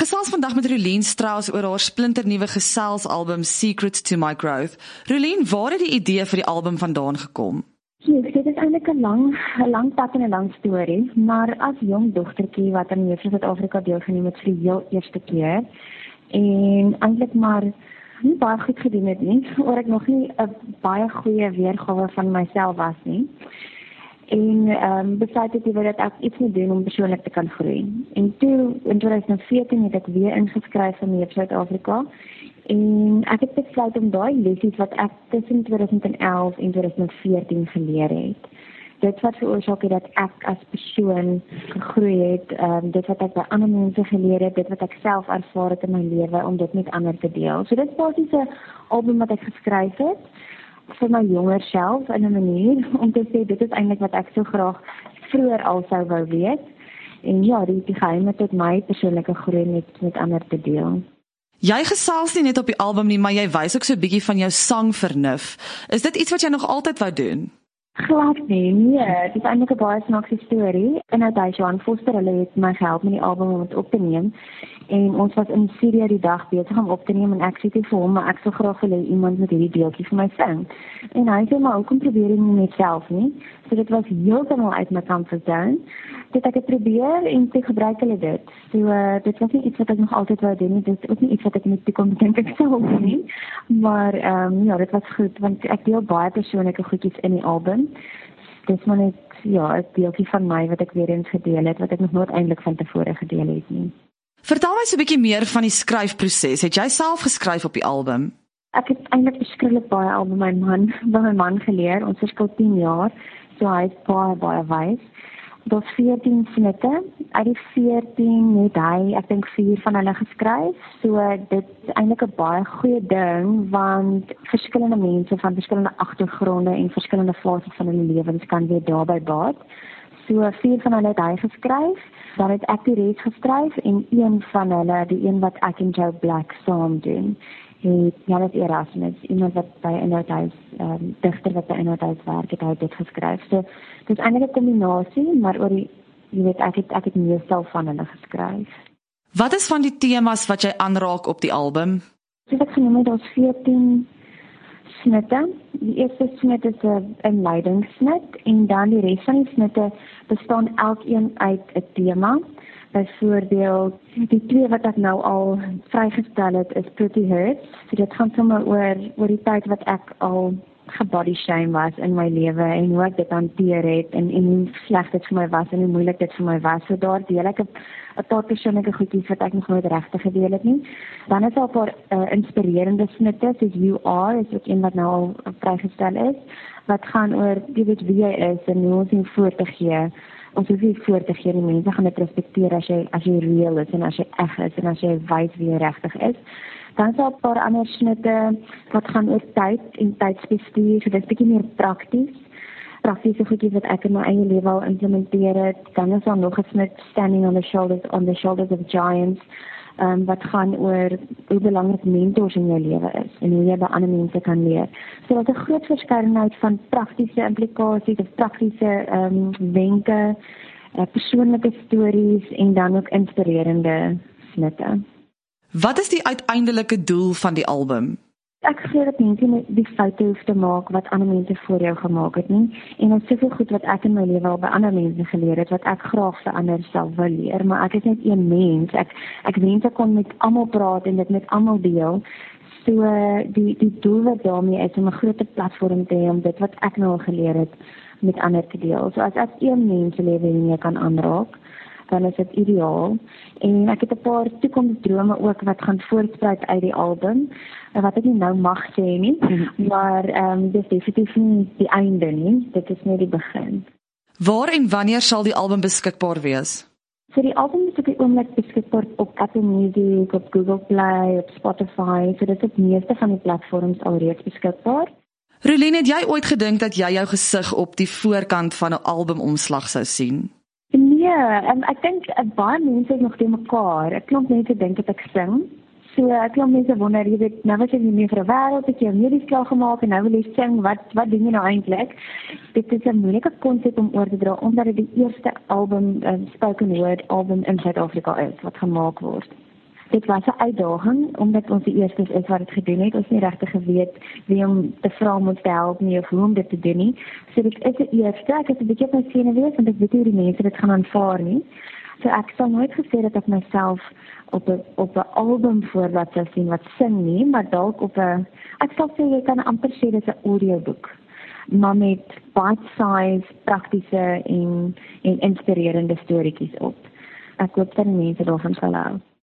Ek gesels vandag met Rolien Strauss oor haar splinternuwe geselsalbum Secret to My Growth. Rolien, waar het die idee vir die album vandaan gekom? Dit is eintlik 'n lang pad en 'n lang storie, maar as jong dogtertjie wat aan Juffrou Suid-Afrika deelgeneem het vir die heel eerste keer en eintlik maar nie baie goed gedoen het nie, oor ek nog nie 'n baie goeie weergawe van myself was nie. En besluit het dat ek iets moet doen om persoonlik te kan groei. En toe, in 2014 het ek weer ingeskryf vir Juffrou Suid-Afrika. En ek het besluit om daai lessies wat ek tussen 2011 en 2014 geleer het. Dit wat veroorsaak het dat ek as persoon gegroei het, dit wat ek by ander mense geleer het, dit wat ek self ervaar het in my lewe, om dit met ander te deel. So dit is basies 'n album wat ek geskryf het, vir my jonger self in 'n manier, om te sê, dit is eintlik wat ek so graag vroeër al sou wou weet. En ja, die geheime tot my persoonlike groei met ander te deel. Jy gesels nie net op die album nie, maar jy wys ook so 'n bietjie van jou sangvernuf. Is dit iets wat jy nog altyd wou doen? Glad nee. Het is eintlik 'n baie snaakse storie. En Johan Foster, hulle het my gehelp met die album om dit op te neem. En ons was in Syrië die dag besig om op te neem en ek sê vir hom, maar ek sou graag wil hê iemand met hierdie deeltjie vir my sing. En hy sê, maar hoekom probeer jy nie net self nie? So dit was heeltemal uit my comfort zone. Dit ek het probeer en toe gebruik hulle dit. So dit was nie iets wat ek nog altyd wou doen nie. Dit is ook nie iets wat ek in die toekoms dink ek sou doen nie. Maar ja, dit was goed want ek deel baie persoonlike goedjies in die album. Dit is maar net 'n deeltjie van my wat ek weer eens gedeel het wat ek nog nooit eintlik van tevore gedeel het nie. Vertel my so 'n bietjie meer van die skryfproses. Het jy self geskryf op die album? Ek het eintlik verskriklik baie al by my man geleer. Ons verskil 10 jaar, so hy is baie wys. Daar's 14 snitte. Uit die 14 het hy, ek dink 4 van hulle geskryf. So dit is eintlik 'n baie goeie ding, want verskillende mense van verskillende agtergronde en verskillende fases van hulle lewens kan weer daarby baat. So 4 van hulle het hy geskryf, dan het ek die res geskryf en een van hulle, die een wat ek en Joe Black saam doen, het Janus Erasmus, iemand wat by Inhoudhuis, digter wat by Inhoudhuis werk, het hy dit geskryf. So dit is eintlik 'n kombinasie, maar oor die, jy weet, ek het meestal van hulle geskryf. Wat is van die temas wat jy aanraak op die album? Soos ek genoem het, daar's 14 snitte. Die eerste snit is 'n inleidingssnit en dan die res van die snitte bestaan elkeen uit 'n tema. Byvoorbeeld, die 2 wat ek nou al vrygestel het is Pretty Hurts. So dit gaan sommer oor die tyd wat ek al gebody shame was in my lewe en hoe ek dit hanteer het en hoe sleg dit vir my was en hoe moeilik dit vir my was. So daar deel ek 'n paar persoonlike goedjies wat ek nog nooit regtig gedeel het nie. Dan is daar 'n paar inspirerende snitte, soos You Are, is ook een wat nou al vrygestel is, wat gaan oor jy weet wie jy is en hoe ons nie voor te gee. Ons hoef nie voor te gee, die mense gaan dit respekteer as jy real is en as jy eg is en as jy wys wie jy regtig is. Dan is daar 'n paar ander snitte wat gaan oor tyd en tydsbestuur, so dit is bietjie meer praktiese goedjies wat ek in my eie lewe al implementeer het. Dan is daar nog 'n snit, Standing on the Shoulders of Giants, wat gaan oor hoe belangrik mentors in jou lewe is en hoe jy by ander mense kan leer. So dat 'n groot verskeidenheid van praktiese implikasies of praktiese wenke, persoonlike stories en dan ook inspirerende snitte. Wat is die uiteindelike doel van die album? Ek glo dat mense nie die foute hoef te maak wat ander mense voor jou gemaak het nie. En er is soveel goed wat ek in my lewe al by ander mense geleer het, wat ek graag vir ander sal wil leer. Maar ek is net een mens. Ek wens ek kon met almal praat en dit met almal deel. So die doel wat daarmee is om 'n groter platform te hê om dit wat ek nou al geleer het met ander te deel. So as ek een mens se lewe hiermee kan aanraak, dan is dit ideaal. En ek het 'n paar toekomsdrome ook wat gaan voortspruit uit die album, wat ek nie nou mag sê nie, maar dit is definitief nie die einde nie, dit is net die begin. Waar en wanneer sal die album beskikbaar wees? So die album is op die oomblik beskikbaar op Apple Music, op Google Play, op Spotify, so dit is op meeste van die platforms alreeds beskikbaar. Rolien, het jy ooit gedink dat jy jou gesig op die voorkant van 'n albumomslag sou sien? Nee, ek dink baie mense is nog te mekaar. Ek klomp mense dink dat ek sing. So ek klomp mense wonder, jy weet, nou was jy nie meer vir 'n wêreld, het jy 'n medies klaar gemaak en nou wil jy sing, wat doen jy nou eintlik? Dit is 'n moeilike konsep om oor te dra, omdat dit die eerste album, spoken word album in Suid-Afrika is, wat gemaak word. Dit was 'n uitdaging omdat ons die eerstes is wat dit gedoen het. Ons nie regtig geweet wie om te vra om ons te help nie of hoe om dit te doen nie. So dit is 'n eerste. Ek is 'n bietjie op my senuwees want ek weet nie hoe die mense dit gaan aanvaar nie. So ek sal nooit gesê dat ek myself op 'n album voorlaat sou sien wat sing nie, maar dalk ek sal sê jy kan amper sê dit is 'n audioboek, maar met bite-size, praktiese en inspirerende storieetjies op. Ek hoop dat die mense daarvan sal hou.